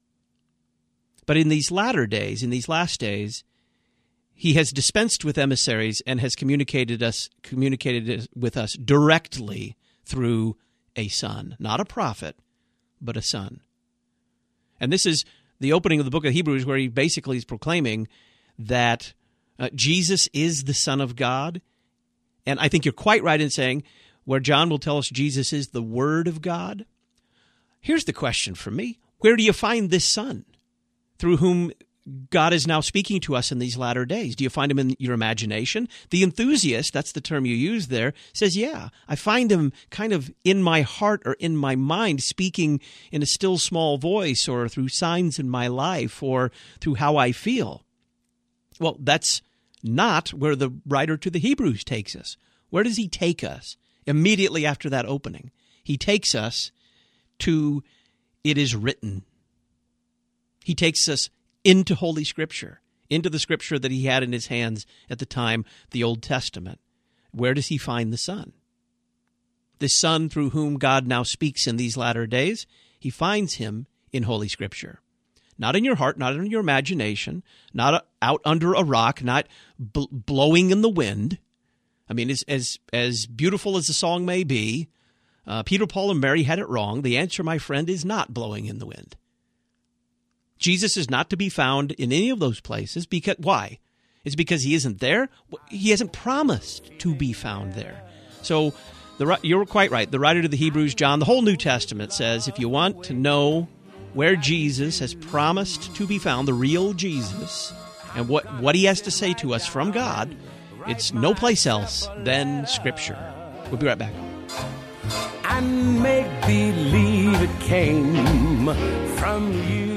But in these latter days, in these last days, he has dispensed with emissaries and has communicated with us directly through a Son, not a prophet, but a Son. And this is the opening of the book of Hebrews, where he basically is proclaiming that Jesus is the Son of God. And I think you're quite right in saying where John will tell us Jesus is the Word of God. Here's the question for me. Where do you find this Son through whom God is now speaking to us in these latter days? Do you find him in your imagination? The enthusiast, that's the term you use there, says, yeah, I find him kind of in my heart or in my mind, speaking in a still small voice or through signs in my life or through how I feel. Well, that's not where the writer to the Hebrews takes us. Where does he take us immediately after that opening? He takes us to "it is written." He takes us into Holy Scripture, into the Scripture that he had in his hands at the time, the Old Testament. Where does he find the Son? The Son through whom God now speaks in these latter days, he finds him in Holy Scripture. Not in your heart, not in your imagination, not out under a rock, not blowing in the wind. I mean, as beautiful as the song may be, Peter, Paul, and Mary had it wrong. The answer, my friend, is not blowing in the wind. Jesus is not to be found in any of those places. Because why? It's because he isn't there. He hasn't promised to be found there. So you're quite right. The writer to the Hebrews, John, the whole New Testament says, if you want to know where Jesus has promised to be found, the real Jesus, and what he has to say to us from God, it's no place else than Scripture. We'll be right back. And make believe it came from you.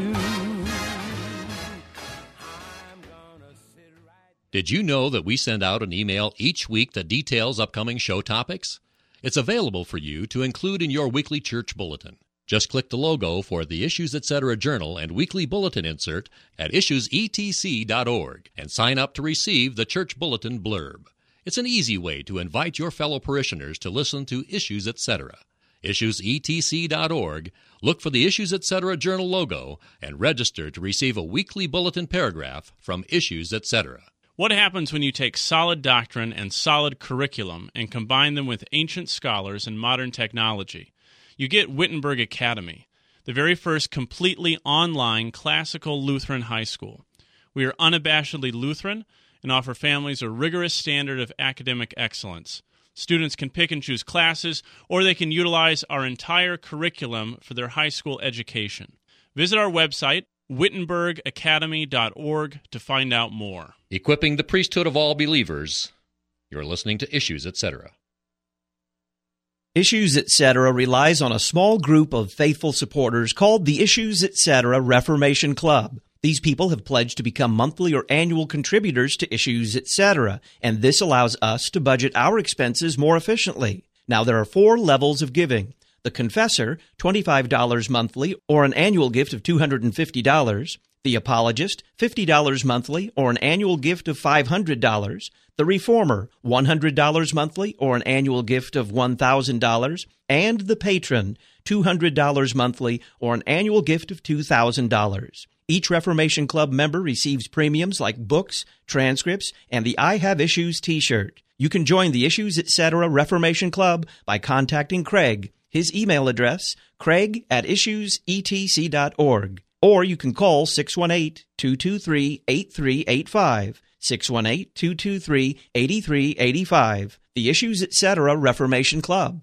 Did you know that we send out an email each week that details upcoming show topics? It's available for you to include in your weekly church bulletin. Just click the logo for the Issues Etc. Journal and weekly bulletin insert at issuesetc.org and sign up to receive the church bulletin blurb. It's an easy way to invite your fellow parishioners to listen to Issues Etc. Issuesetc.org, look for the Issues Etc. Journal logo, and register to receive a weekly bulletin paragraph from Issues Etc. What happens when you take solid doctrine and solid curriculum and combine them with ancient scholars and modern technology? You get Wittenberg Academy, the very first completely online classical Lutheran high school. We are unabashedly Lutheran and offer families a rigorous standard of academic excellence. Students can pick and choose classes, or they can utilize our entire curriculum for their high school education. Visit our website, wittenbergacademy.org, to find out more. Equipping the priesthood of all believers. You're listening to Issues Etc. Issues Etc. relies on a small group of faithful supporters called the Issues Etc. Reformation Club. These people have pledged to become monthly or annual contributors to Issues Etc., and this allows us to budget our expenses more efficiently. Now, there are 4 levels of giving. The Confessor, $25 monthly or an annual gift of $250. The Apologist, $50 monthly or an annual gift of $500. The Reformer, $100 monthly or an annual gift of $1,000. And the Patron, $200 monthly or an annual gift of $2,000. Each Reformation Club member receives premiums like books, transcripts, and the I Have Issues t-shirt. You can join the Issues Etc. Reformation Club by contacting Craig. His email address, craig@issuesetc.org. Or you can call 618-223-8385, 618-223-8385, the Issues Etc. Reformation Club.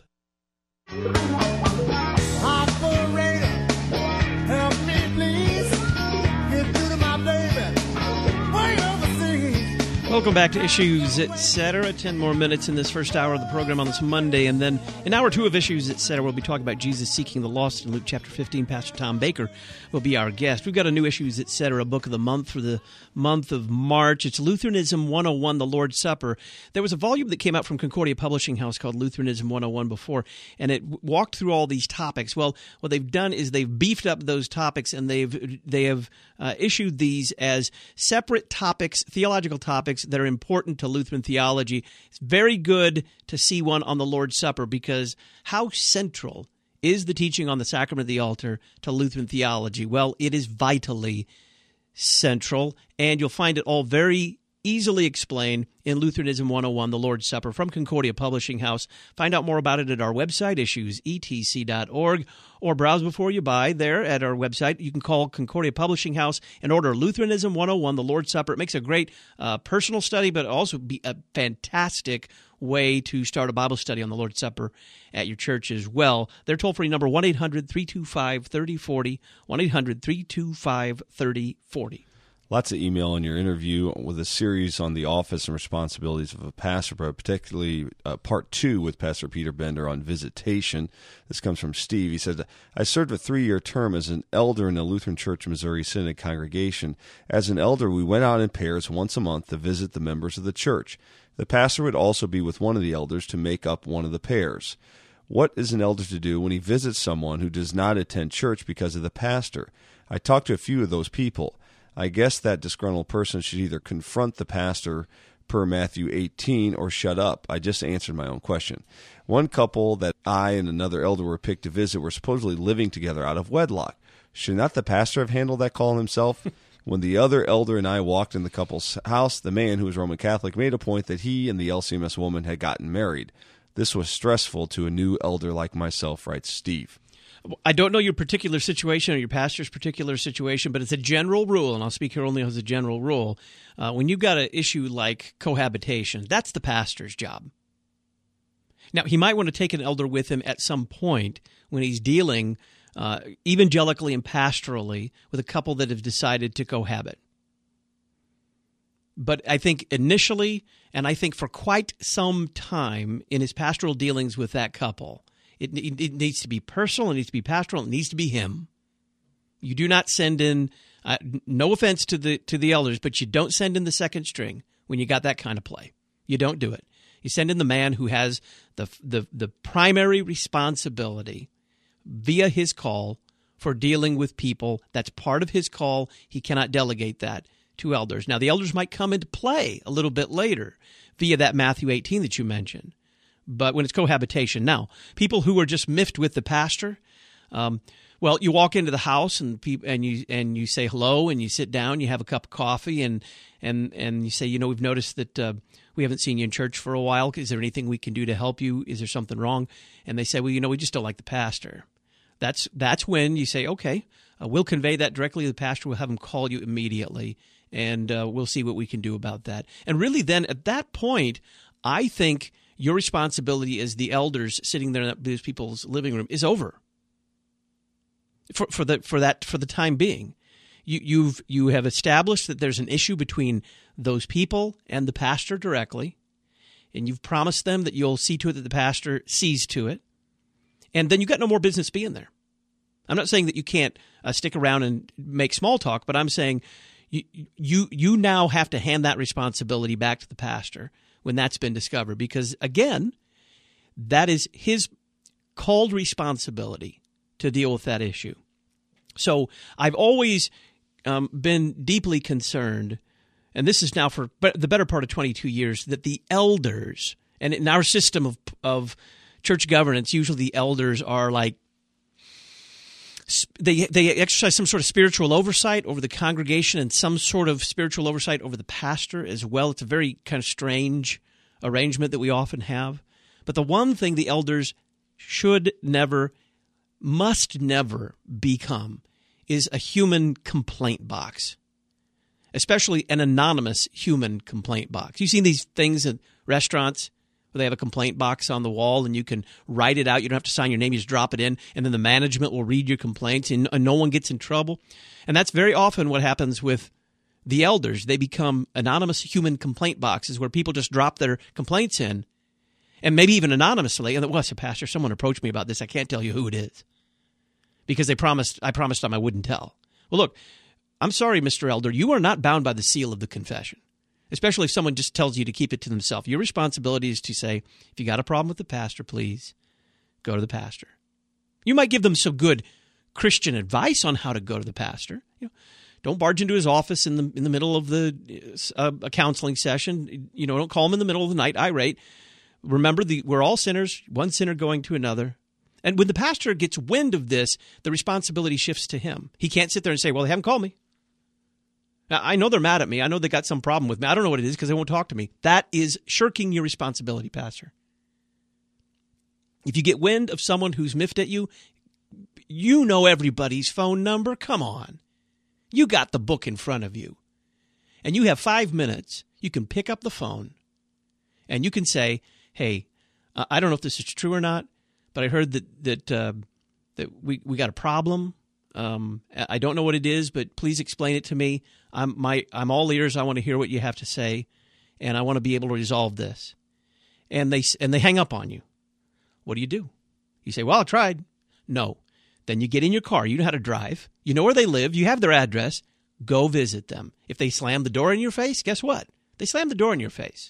Welcome back to Issues Etc. 10 more minutes in this first hour of the program on this Monday. And then in hour 2 of Issues Etc., we'll be talking about Jesus seeking the lost in Luke chapter 15. Pastor Tom Baker will be our guest. We've got a new Issues Etc. book of the month for the month of March. It's Lutheranism 101, the Lord's Supper. There was a volume that came out from Concordia Publishing House called Lutheranism 101 before, and it walked through all these topics. Well, what they've done is they've beefed up those topics, and they have issued these as separate topics, theological topics, that are important to Lutheran theology. It's very good to see one on the Lord's Supper, because how central is the teaching on the sacrament of the altar to Lutheran theology? Well, it is vitally central, and you'll find it all very easily explained in Lutheranism 101, The Lord's Supper, from Concordia Publishing House. Find out more about it at our website, issuesetc.org, or browse before you buy there at our website. You can call Concordia Publishing House and order Lutheranism 101, The Lord's Supper. It makes a great personal study, but also be a fantastic way to start a Bible study on the Lord's Supper at your church as well. Their toll-free number, 1-800-325-3040, 1-800-325-3040. Lots of email on your interview with a series on the office and responsibilities of a pastor, but particularly part 2 with Pastor Peter Bender on visitation. This comes from Steve. He said, I served a 3-year term as an elder in a Lutheran Church Missouri Synod congregation. As an elder, we went out in pairs once a month to visit the members of the church. The pastor would also be with one of the elders to make up one of the pairs. What is an elder to do when he visits someone who does not attend church because of the pastor? I talked to a few of those people. I guess that disgruntled person should either confront the pastor per Matthew 18 or shut up. I just answered my own question. One couple that I and another elder were picked to visit were supposedly living together out of wedlock. Should not the pastor have handled that call himself? When the other elder and I walked in the couple's house, the man, who was Roman Catholic, made a point that he and the LCMS woman had gotten married. This was stressful to a new elder like myself, writes Steve. I don't know your particular situation or your pastor's particular situation, but it's a general rule, and I'll speak here only as a general rule. When you've got an issue like cohabitation, that's the pastor's job. Now, he might want to take an elder with him at some point when he's dealing evangelically and pastorally with a couple that have decided to cohabit. But I think initially, and I think for quite some time in his pastoral dealings with that couple, it needs to be personal, it needs to be pastoral, it needs to be him. You do not send in, no offense to the elders, but you don't send in the second string when you got that kind of play. You don't do it. You send in the man who has the primary responsibility via his call for dealing with people. That's part of his call. He cannot delegate that to elders. Now, the elders might come into play a little bit later via that Matthew 18 that you mentioned. But when it's cohabitation, now, people who are just miffed with the pastor, well, you walk into the house and you say hello and you sit down, you have a cup of coffee and you say, we've noticed that we haven't seen you in church for a while. Is there anything we can do to help you? Is there something wrong? And they say, well, we just don't like the pastor. That's when you say, okay, we'll convey that directly to the pastor. We'll have him call you immediately, and we'll see what we can do about that. And really then at that point, I think your responsibility as the elders sitting there in these people's living room is over. For the time being, you have established that there's an issue between those people and the pastor directly, and you've promised them that you'll see to it that the pastor sees to it, and then you've got no more business being there. I'm not saying that you can't stick around and make small talk, but I'm saying you now have to hand that responsibility back to the pastor when that's been discovered, because, again, that is his called responsibility to deal with that issue. So I've always been deeply concerned, and this is now for the better part of 22 years, that the elders, and in our system of church governance, usually the elders are like, they exercise some sort of spiritual oversight over the congregation and some sort of spiritual oversight over the pastor as well. It's a very kind of strange arrangement that we often have. But the one thing the elders must never become is a human complaint box, especially an anonymous human complaint box. You've seen these things at restaurants where they have a complaint box on the wall and you can write it out. You don't have to sign your name. You just drop it in, and then the management will read your complaints, and no one gets in trouble. And that's very often what happens with the elders. They become anonymous human complaint boxes where people just drop their complaints in, and maybe even anonymously. And, well, I said, Pastor, someone approached me about this. I can't tell you who it is because I promised them I wouldn't tell. Well, look, I'm sorry, Mr. Elder. You are not bound by the seal of the confession, especially if someone just tells you to keep it to themselves. Your responsibility is to say, if you got a problem with the pastor, please go to the pastor. You might give them some good Christian advice on how to go to the pastor. Don't barge into his office in the middle of a counseling session. Don't call him in the middle of the night irate. Remember, we're all sinners, one sinner going to another. And when the pastor gets wind of this, the responsibility shifts to him. He can't sit there and say, well, they haven't called me. Now, I know they're mad at me. I know they got some problem with me. I don't know what it is because they won't talk to me. That is shirking your responsibility, Pastor. If you get wind of someone who's miffed at you, you know everybody's phone number. Come on. You got the book in front of you. And you have 5 minutes. You can pick up the phone and you can say, hey, I don't know if this is true or not, but I heard that we got a problem. I don't know what it is, but please explain it to me. I'm all ears. I want to hear what you have to say, and I want to be able to resolve this. And they hang up on you. What do? You say, well, I tried. No. Then you get in your car. You know how to drive. You know where they live. You have their address. Go visit them. If they slam the door in your face, guess what? They slam the door in your face.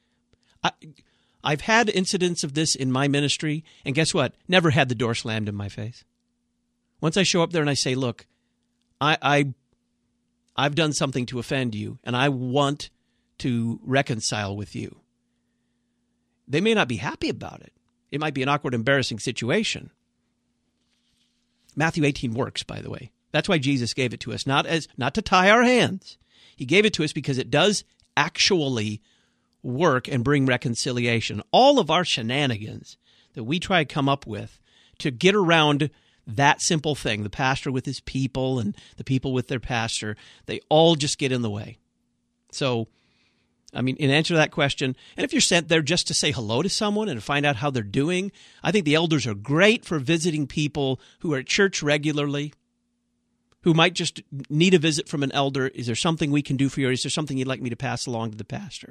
I've had incidents of this in my ministry, and guess what? Never had the door slammed in my face. Once I show up there and I say, look, I've done something to offend you, and I want to reconcile with you. They may not be happy about it. It might be an awkward, embarrassing situation. Matthew 18 works, by the way. That's why Jesus gave it to us, not to tie our hands. He gave it to us because it does actually work and bring reconciliation. All of our shenanigans that we try to come up with to get around that simple thing, the pastor with his people and the people with their pastor, they all just get in the way. So, I mean, in answer to that question, and if you're sent there just to say hello to someone and find out how they're doing, I think the elders are great for visiting people who are at church regularly, who might just need a visit from an elder. Is there something we can do for you? Or is there something you'd like me to pass along to the pastor?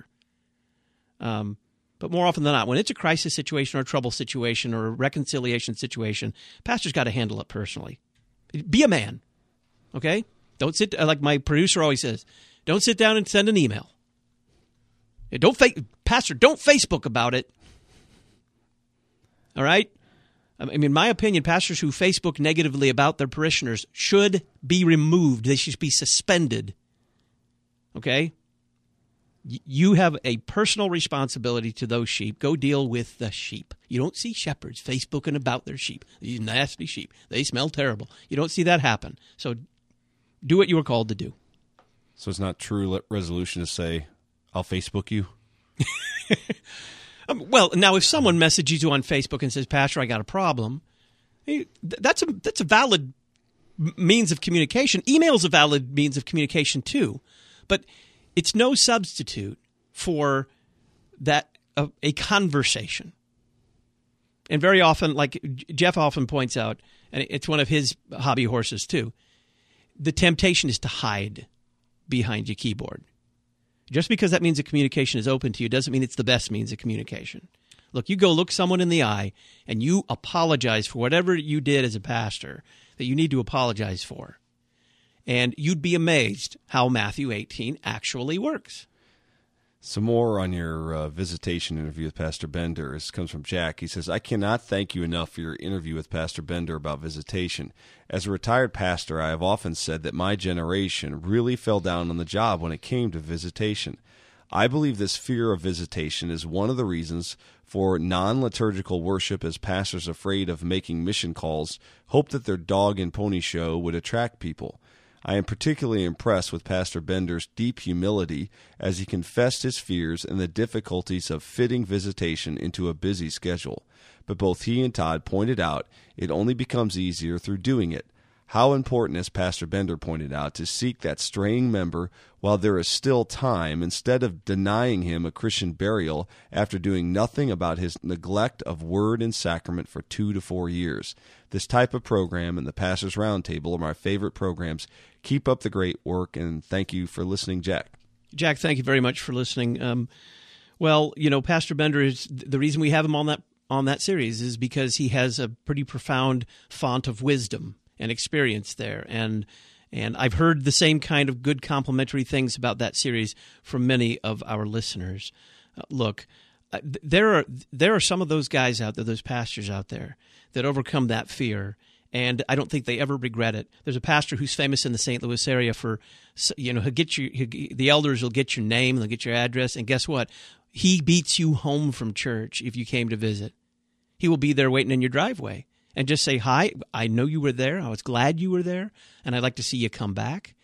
But more often than not, when it's a crisis situation or a trouble situation or a reconciliation situation, pastor's got to handle it personally. Be a man, okay? Don't sit, like my producer always says, don't sit down and send an email. Pastor, don't Facebook about it. All right? I mean, in my opinion, pastors who Facebook negatively about their parishioners should be removed. They should be suspended. Okay? You have a personal responsibility to those sheep. Go deal with the sheep. You don't see shepherds Facebooking about their sheep. These nasty sheep. They smell terrible. You don't see that happen. So do what you were called to do. So it's not true resolution to say, I'll Facebook you? Well, now if someone messages you on Facebook and says, Pastor, I got a problem, that's a valid means of communication. Email's a valid means of communication too. But it's no substitute for that a conversation. And very often, like Jeff often points out, and it's one of his hobby horses too, the temptation is to hide behind your keyboard. Just because that means the communication is open to you doesn't mean it's the best means of communication. Look, you go look someone in the eye and you apologize for whatever you did as a pastor that you need to apologize for. And you'd be amazed how Matthew 18 actually works. Some more on your visitation interview with Pastor Bender. This comes from Jack. He says, I cannot thank you enough for your interview with Pastor Bender about visitation. As a retired pastor, I have often said that my generation really fell down on the job when it came to visitation. I believe this fear of visitation is one of the reasons for non-liturgical worship, as pastors afraid of making mission calls hope that their dog and pony show would attract people. I am particularly impressed with Pastor Bender's deep humility as he confessed his fears and the difficulties of fitting visitation into a busy schedule. But both he and Todd pointed out it only becomes easier through doing it. How important, as Pastor Bender pointed out, to seek that straying member while there is still time instead of denying him a Christian burial after doing nothing about his neglect of word and sacrament for 2 to 4 years. This type of program and the Pastor's Roundtable are my favorite programs. Keep up the great work, and thank you for listening, Jack. Jack, thank you very much for listening. Well, you know, Pastor Bender is the reason we have him on that series is because he has a pretty profound font of wisdom and experience there, and I've heard the same kind of good complimentary things about that series from many of our listeners. Look, there are some of those guys out there, those pastors out there, that overcome that fear, and I don't think they ever regret it. There's a pastor who's famous in the St. Louis area for, you know, the elders will get your name and they'll get your address, and guess what? He beats you home from church if you came to visit. He will be there waiting in your driveway. And just say, hi, I know you were there. I was glad you were there, and I'd like to see you come back.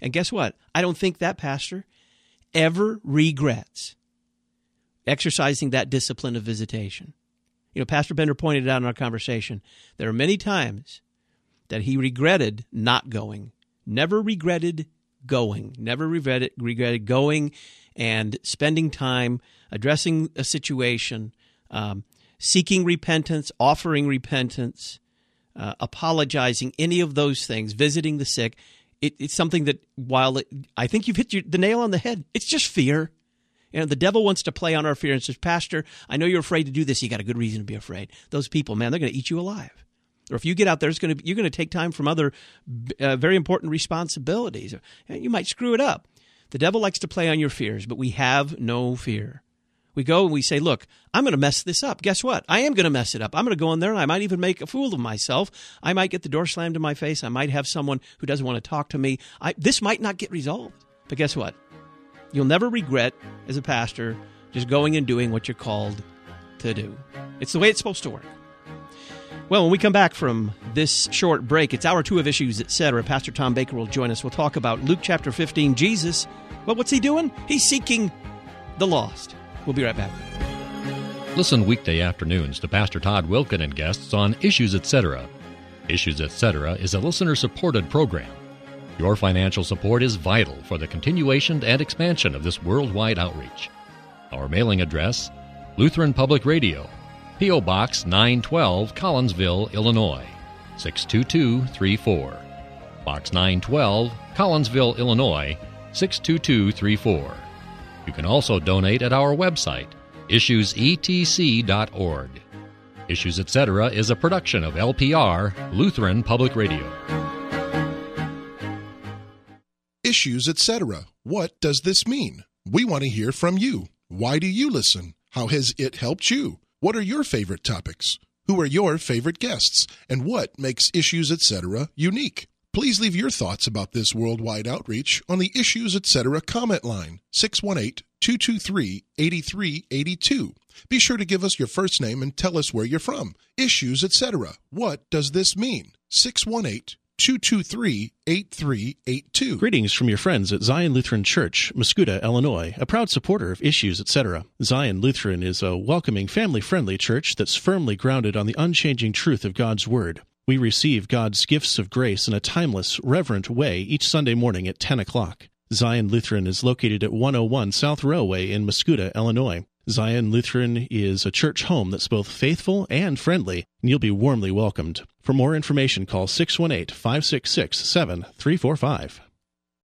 And guess what? I don't think that pastor ever regrets exercising that discipline of visitation. You know, Pastor Bender pointed out in our conversation, there are many times that he regretted not going, never regretted going, never regretted going and spending time addressing a situation, seeking repentance, offering repentance, apologizing, any of those things, visiting the sick. It's something that, I think you've hit the nail on the head, it's just fear. You know, the devil wants to play on our fear and says, Pastor, I know you're afraid to do this. You got a good reason to be afraid. Those people, man, they're going to eat you alive. Or if you get out there, you're going to take time from other very important responsibilities. You might screw it up. The devil likes to play on your fears, but we have no fear. We go and we say, look, I'm going to mess this up. Guess what? I am going to mess it up. I'm going to go in there and I might even make a fool of myself. I might get the door slammed in my face. I might have someone who doesn't want to talk to me. This might not get resolved. But guess what? You'll never regret, as a pastor, just going and doing what you're called to do. It's the way it's supposed to work. Well, when we come back from this short break, it's hour 2 of Issues, Etc. Pastor Tom Baker will join us. We'll talk about Luke chapter 15. Jesus, well, what's he doing? He's seeking the lost. We'll be right back. Listen weekday afternoons to Pastor Todd Wilken and guests on Issues, Etc. Issues, Etc. is a listener-supported program. Your financial support is vital for the continuation and expansion of this worldwide outreach. Our mailing address, Lutheran Public Radio, P.O. Box 912, Collinsville, Illinois, 62234. Box 912, Collinsville, Illinois, 62234. You can also donate at our website, issuesetc.org. Issues, Etc. is a production of LPR, Lutheran Public Radio. Issues, Etc. What does this mean? We want to hear from you. Why do you listen? How has it helped you? What are your favorite topics? Who are your favorite guests? And what makes Issues, Etc. unique? Please leave your thoughts about this worldwide outreach on the Issues, Etc. comment line, 618-223-8382. Be sure to give us your first name and tell us where you're from. Issues, Etc. What does this mean? 618-223-8382. Greetings from your friends at Zion Lutheran Church, Muscuda, Illinois, a proud supporter of Issues, Etc. Zion Lutheran is a welcoming, family-friendly church that's firmly grounded on the unchanging truth of God's Word. We receive God's gifts of grace in a timeless, reverent way each Sunday morning at 10 o'clock. Zion Lutheran is located at 101 South Railway in Muscuda, Illinois. Zion Lutheran is a church home that's both faithful and friendly, and you'll be warmly welcomed. For more information, call 618-566-7345.